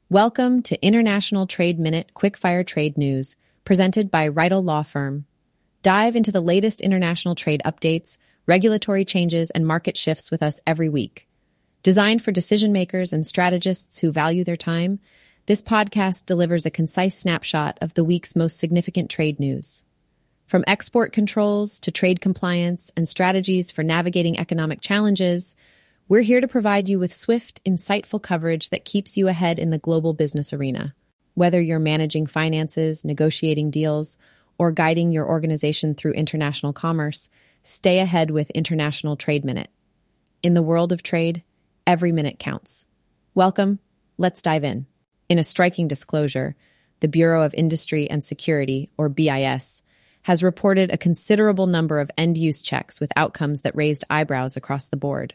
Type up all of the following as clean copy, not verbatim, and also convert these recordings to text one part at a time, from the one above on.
Welcome to International Trade Minute Quickfire Trade News, presented by Riedel Law Firm. Dive into the latest international trade updates, regulatory changes, and market shifts with us every week. Designed for decision makers and strategists who value their time, this podcast delivers a concise snapshot of the week's most significant trade news. From export controls to trade compliance and strategies for navigating economic challenges, we're here to provide you with swift, insightful coverage that keeps you ahead in the global business arena. Whether you're managing finances, negotiating deals, or guiding your organization through international commerce, stay ahead with International Trade Minute. In the world of trade, every minute counts. Welcome. Let's dive in. In a striking disclosure, the Bureau of Industry and Security, or BIS, has reported a considerable number of end-use checks with outcomes that raised eyebrows across the board.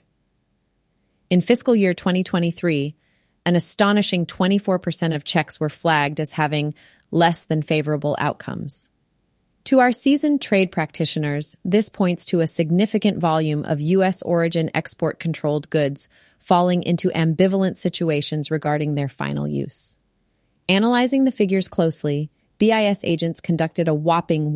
In fiscal year 2023, an astonishing 24% of checks were flagged as having less than favorable outcomes. To our seasoned trade practitioners, this points to a significant volume of U.S. origin export-controlled goods falling into ambivalent situations regarding their final use. Analyzing the figures closely, BIS agents conducted a whopping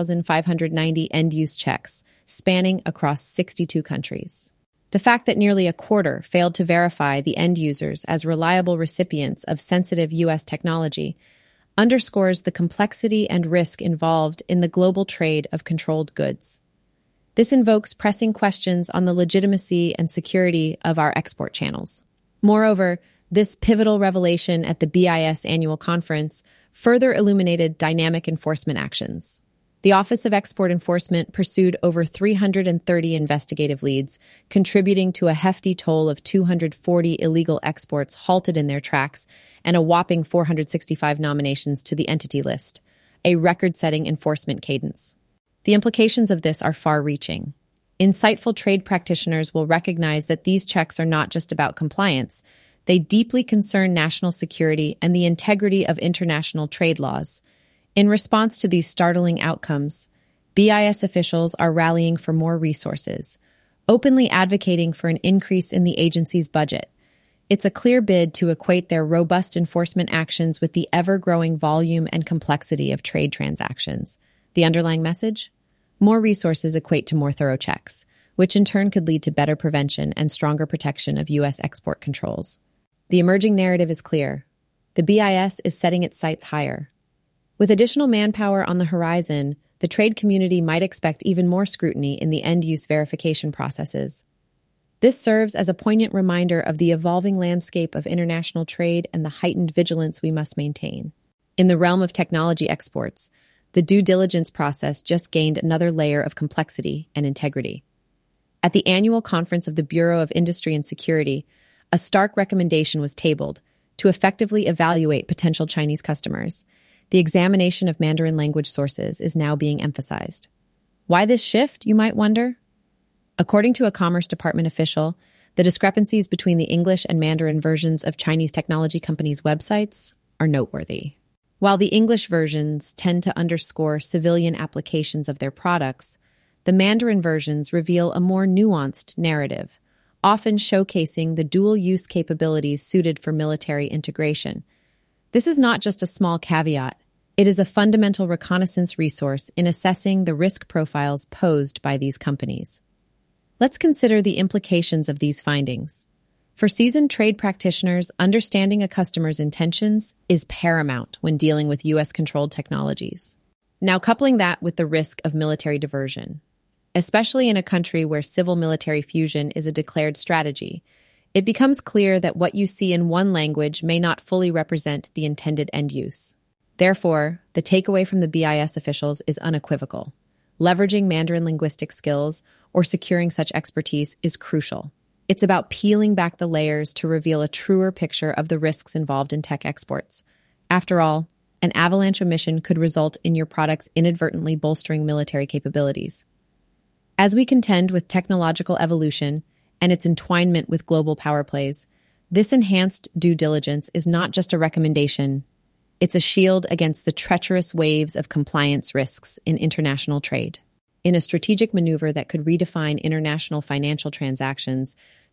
1,590 end-use checks, spanning across 62 countries. The fact that nearly a quarter failed to verify the end users as reliable recipients of sensitive U.S. technology underscores the complexity and risk involved in the global trade of controlled goods. This invokes pressing questions on the legitimacy and security of our export channels. Moreover, this pivotal revelation at the BIS annual conference further illuminated dynamic enforcement actions. The Office of Export Enforcement pursued over 330 investigative leads, contributing to a hefty toll of 240 illegal exports halted in their tracks and a whopping 465 nominations to the entity list, a record-setting enforcement cadence. The implications of this are far-reaching. Insightful trade practitioners will recognize that these checks are not just about compliance. They deeply concern national security and the integrity of international trade laws. In response to these startling outcomes, BIS officials are rallying for more resources, openly advocating for an increase in the agency's budget. It's a clear bid to equate their robust enforcement actions with the ever-growing volume and complexity of trade transactions. The underlying message? More resources equate to more thorough checks, which in turn could lead to better prevention and stronger protection of U.S. export controls. The emerging narrative is clear. The BIS is setting its sights higher. With additional manpower on the horizon, the trade community might expect even more scrutiny in the end-use verification processes. This serves as a poignant reminder of the evolving landscape of international trade and the heightened vigilance we must maintain. In the realm of technology exports, the due diligence process just gained another layer of complexity and integrity. At the annual conference of the Bureau of Industry and Security, a stark recommendation was tabled to effectively evaluate potential Chinese customers. The examination of Mandarin language sources is now being emphasized. Why this shift, you might wonder? According to a Commerce Department official, the discrepancies between the English and Mandarin versions of Chinese technology companies' websites are noteworthy. While the English versions tend to underscore civilian applications of their products, the Mandarin versions reveal a more nuanced narrative, often showcasing the dual-use capabilities suited for military integration. This is not just a small caveat. It is a fundamental reconnaissance resource in assessing the risk profiles posed by these companies. Let's consider the implications of these findings. For seasoned trade practitioners, understanding a customer's intentions is paramount when dealing with U.S.-controlled technologies. Now, coupling that with the risk of military diversion, especially in a country where civil-military fusion is a declared strategy, it becomes clear that what you see in one language may not fully represent the intended end use. Therefore, the takeaway from the BIS officials is unequivocal. Leveraging Mandarin linguistic skills or securing such expertise is crucial. It's about peeling back the layers to reveal a truer picture of the risks involved in tech exports. After all, an avalanche omission could result in your products inadvertently bolstering military capabilities. As we contend with technological evolution and its entwinement with global power plays, this enhanced due diligence is not just a recommendation. It's a shield against the treacherous waves of compliance risks in international trade. In a strategic maneuver that could redefine international financial transactions,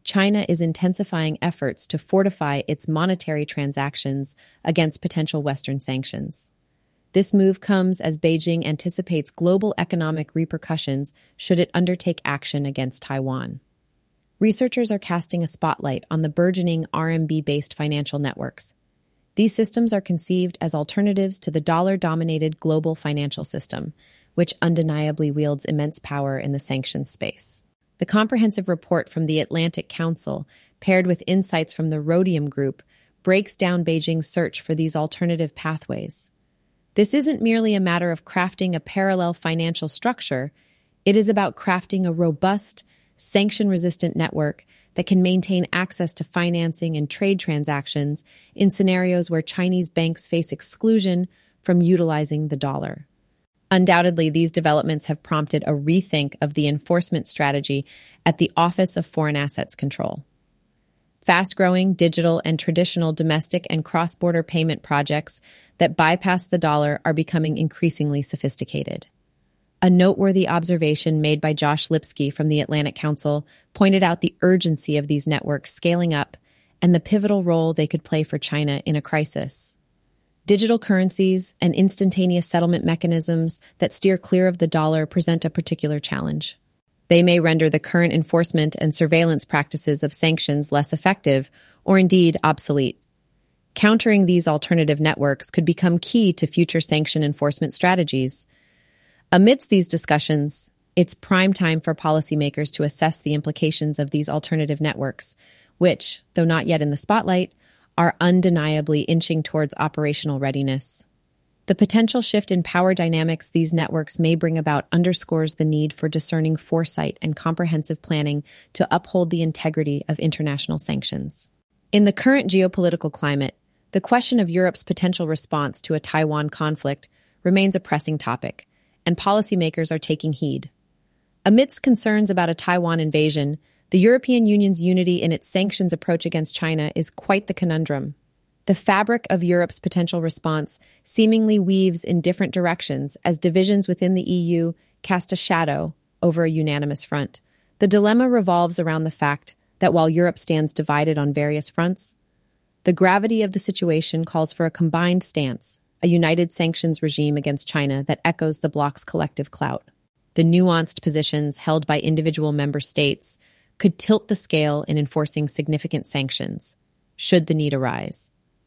China is intensifying efforts to fortify its monetary transactions against potential Western sanctions. This move comes as Beijing anticipates global economic repercussions should it undertake action against Taiwan. Researchers are casting a spotlight on the burgeoning RMB-based financial networks. These systems are conceived as alternatives to the dollar-dominated global financial system, which undeniably wields immense power in the sanctions space. The comprehensive report from the Atlantic Council, paired with insights from the Rhodium Group, breaks down Beijing's search for these alternative pathways. This isn't merely a matter of crafting a parallel financial structure, it is about crafting a robust, sanction-resistant network that can maintain access to financing and trade transactions in scenarios where Chinese banks face exclusion from utilizing the dollar. Undoubtedly, these developments have prompted a rethink of the enforcement strategy at the Office of Foreign Assets Control. Fast-growing digital and traditional domestic and cross-border payment projects that bypass the dollar are becoming increasingly sophisticated. A noteworthy observation made by Josh Lipsky from the Atlantic Council pointed out the urgency of these networks scaling up and the pivotal role they could play for China in a crisis. Digital currencies and instantaneous settlement mechanisms that steer clear of the dollar present a particular challenge. They may render the current enforcement and surveillance practices of sanctions less effective or indeed obsolete. Countering these alternative networks could become key to future sanction enforcement strategies. Amidst these discussions, it's prime time for policymakers to assess the implications of these alternative networks, which, though not yet in the spotlight, are undeniably inching towards operational readiness. The potential shift in power dynamics these networks may bring about underscores the need for discerning foresight and comprehensive planning to uphold the integrity of international sanctions. In the current geopolitical climate, the question of Europe's potential response to a Taiwan conflict remains a pressing topic, and policymakers are taking heed. Amidst concerns about a Taiwan invasion, the European Union's unity in its sanctions approach against China is quite the conundrum. The fabric of Europe's potential response seemingly weaves in different directions as divisions within the EU cast a shadow over a unanimous front. The dilemma revolves around the fact that while Europe stands divided on various fronts, the gravity of the situation calls for a combined stance, a united sanctions regime against China that echoes the bloc's collective clout. The nuanced positions held by individual member states could tilt the scale in enforcing significant sanctions, should the need arise.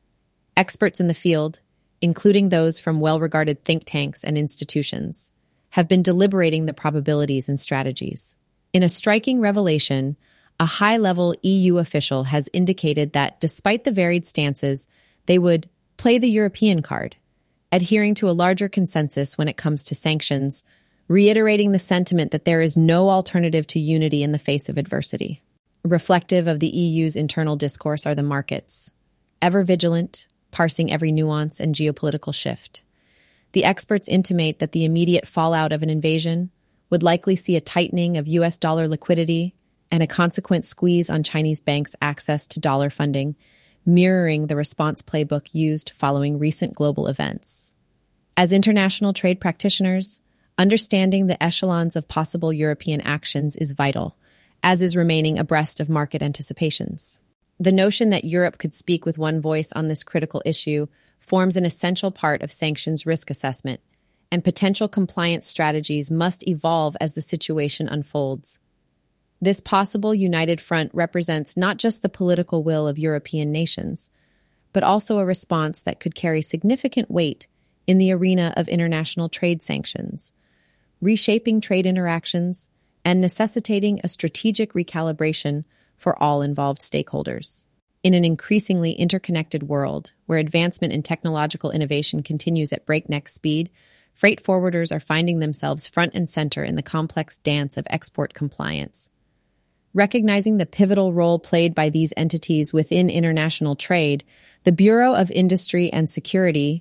Experts in the field, including those from well-regarded think tanks and institutions, have been deliberating the probabilities and strategies. In a striking revelation, a high-level EU official has indicated that despite the varied stances, they would play the European card, adhering to a larger consensus when it comes to sanctions, reiterating the sentiment that there is no alternative to unity in the face of adversity. Reflective of the EU's internal discourse are the markets, ever vigilant, parsing every nuance and geopolitical shift. The experts intimate that the immediate fallout of an invasion would likely see a tightening of US dollar liquidity and a consequent squeeze on Chinese banks' access to dollar funding, mirroring the response playbook used following recent global events. As international trade practitioners, understanding the echelons of possible European actions is vital, as is remaining abreast of market anticipations. The notion that Europe could speak with one voice on this critical issue forms an essential part of sanctions risk assessment, and potential compliance strategies must evolve as the situation unfolds. This possible united front represents not just the political will of European nations, but also a response that could carry significant weight in the arena of international trade sanctions, reshaping trade interactions and necessitating a strategic recalibration for all involved stakeholders. In an increasingly interconnected world, where advancement in technological innovation continues at breakneck speed, freight forwarders are finding themselves front and center in the complex dance of export compliance. Recognizing the pivotal role played by these entities within international trade, the Bureau of Industry and Security,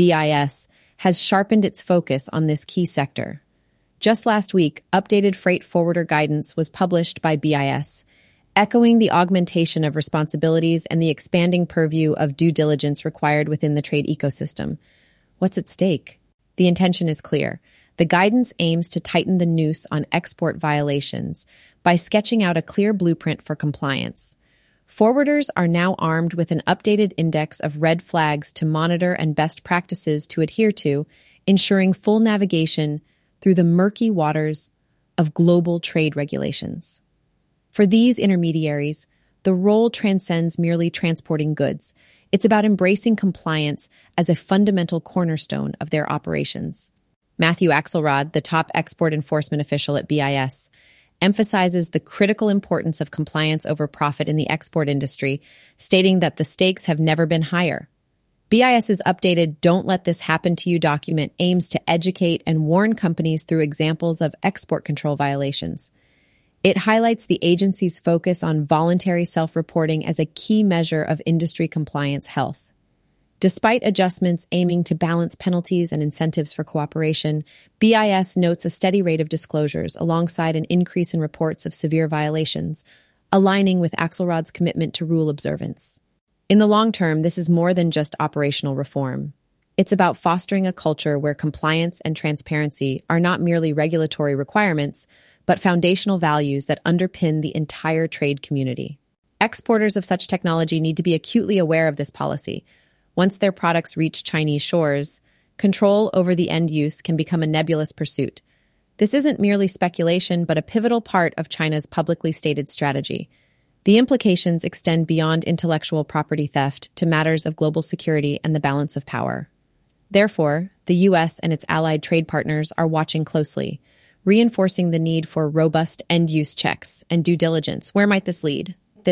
BIS, has sharpened its focus on this key sector. Just last week, updated freight forwarder guidance was published by BIS, echoing the augmentation of responsibilities and the expanding purview of due diligence required within the trade ecosystem. What's at stake? The intention is clear. The guidance aims to tighten the noose on export violations by sketching out a clear blueprint for compliance. Forwarders are now armed with an updated index of red flags to monitor and best practices to adhere to, ensuring full navigation through the murky waters of global trade regulations. For these intermediaries, the role transcends merely transporting goods. It's about embracing compliance as a fundamental cornerstone of their operations. Matthew Axelrod, the top export enforcement official at BIS, emphasizes the critical importance of compliance over profit in the export industry, stating that the stakes have never been higher. BIS's updated Don't Let This Happen to You document aims to educate and warn companies through examples of export control violations. It highlights the agency's focus on voluntary self-reporting as a key measure of industry compliance health. Despite adjustments aiming to balance penalties and incentives for cooperation, BIS notes a steady rate of disclosures alongside an increase in reports of severe violations, aligning with Axelrod's commitment to rule observance. In the long term, this is more than just operational reform. It's about fostering a culture where compliance and transparency are not merely regulatory requirements, but foundational values that underpin the entire trade community. Exporters of such technology need to be acutely aware of this policy. Once their products reach Chinese shores, control over the end use can become a nebulous pursuit. This isn't merely speculation, but a pivotal part of China's publicly stated strategy. The implications extend beyond intellectual property theft to matters of global security and the balance of power. Therefore, the U.S. and its allied trade partners are watching closely, reinforcing the need for robust end-use checks and due diligence. Where might this lead?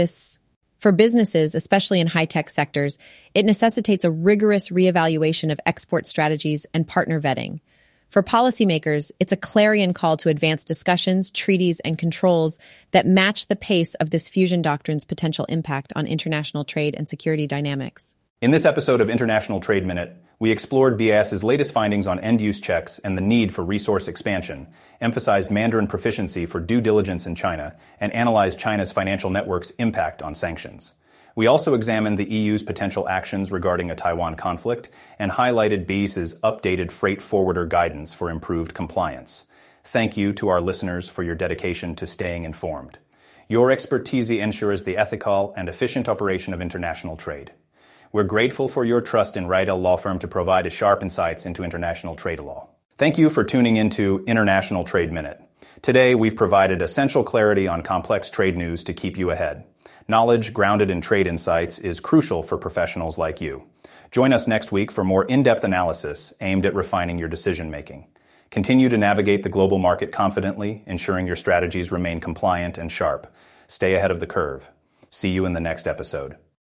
For businesses, especially in high-tech sectors, it necessitates a rigorous reevaluation of export strategies and partner vetting. For policymakers, it's a clarion call to advance discussions, treaties, and controls that match the pace of this fusion doctrine's potential impact on international trade and security dynamics. In this episode of International Trade Minute, we explored BIS's latest findings on end-use checks and the need for resource expansion, emphasized Mandarin proficiency for due diligence in China, and analyzed China's financial network's impact on sanctions. We also examined the EU's potential actions regarding a Taiwan conflict and highlighted BIS's updated freight forwarder guidance for improved compliance. Thank you to our listeners for your dedication to staying informed. Your expertise ensures the ethical and efficient operation of international trade. We're grateful for your trust in Rydell Law Firm to provide sharp insights into international trade law. Thank you for tuning into International Trade Minute. Today, we've provided essential clarity on complex trade news to keep you ahead. Knowledge grounded in trade insights is crucial for professionals like you. Join us next week for more in-depth analysis aimed at refining your decision-making. Continue to navigate the global market confidently, ensuring your strategies remain compliant and sharp. Stay ahead of the curve. See you in the next episode.